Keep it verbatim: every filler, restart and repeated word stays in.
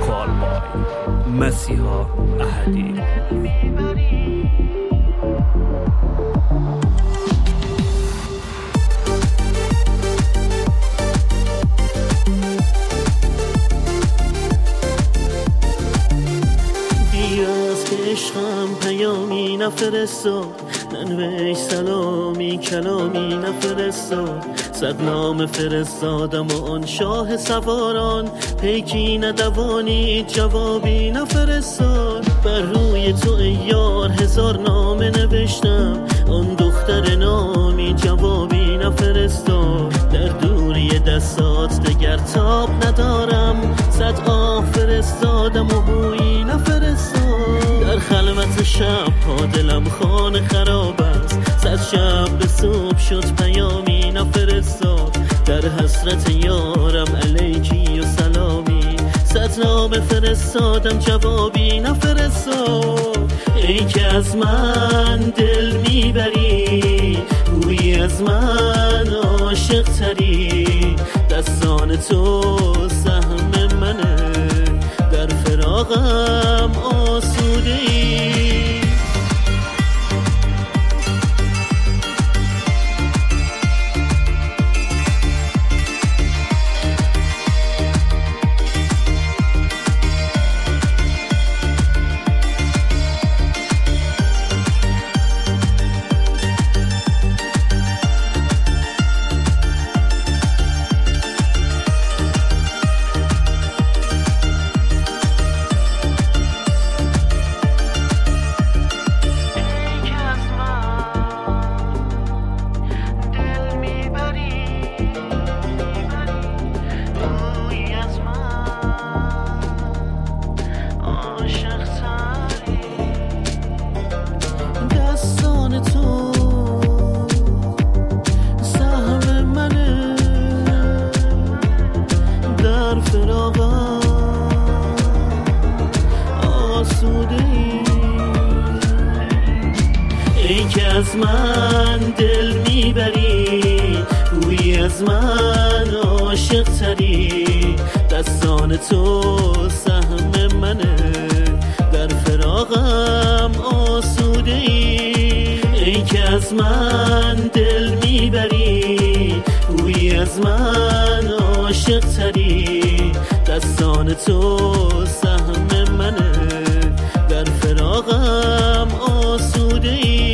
کاربای مسیحا احدی. عشقم پیامی نفرستاد، ننوشت سلامی کلامی نفرستاد، صد نام فرستادم و آن شاه سواران پیکی ندوانی جوابی نفرستاد. بر روی تو ای یار هزار نامه نوشتم، آن دختر نامی جوابی نفرستاد. در دوری دستات دگر تاب ندارم، صد آه فرستادم و هویی نفرستاد. در خلوت شب ها دلم خانه خراب است، صد شب به صبح شد پیامی نفرستاد. در حسرت یارم علیکی و سلامی، صد نامه فرستادم جوابی نفرستاد. ای که از من دل میبری، گویی از من عاشق تری، دستان تو سهم منه، در فراقم آسوده ای. ای که از من دل میبری، گویی از من عاشق تری، دستان تو سهم منه، در فراقم آسوده ای. ای که از من دل میبری، گویی از من عاشق تری، دستان تو سهم منه، در فراقم آسوده ای.